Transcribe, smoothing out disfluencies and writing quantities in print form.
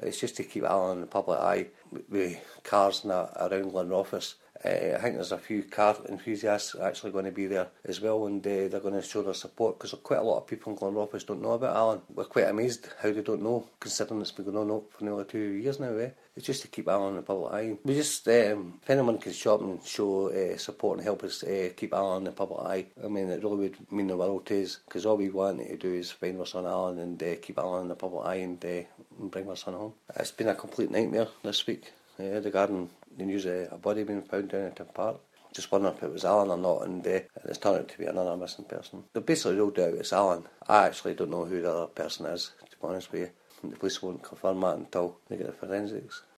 It's just to keep Alan in the public eye with cars and that around Glenrothes. I think there's a few car enthusiasts actually going to be there as well, and they're going to show their support, because quite a lot of people in Glenrothes don't know about Alan. We're quite amazed how they don't know, considering it's been going on for nearly 2 years now. It's just to keep Alan in the public eye. We just, if anyone can shop and show support and help us keep Alan in the public eye, I mean, it really would mean the world to us, because all we want to do is find our son Alan and keep Alan in the public eye and bring our son home. It's been a complete nightmare this week regarding the news of a body being found down at Tim Park. Just wondering if it was Alan or not, and it's turned out to be another missing person. They've basically ruled out it's Alan. I actually don't know who the other person is, to be honest with you. The police won't confirm that until they get the forensics.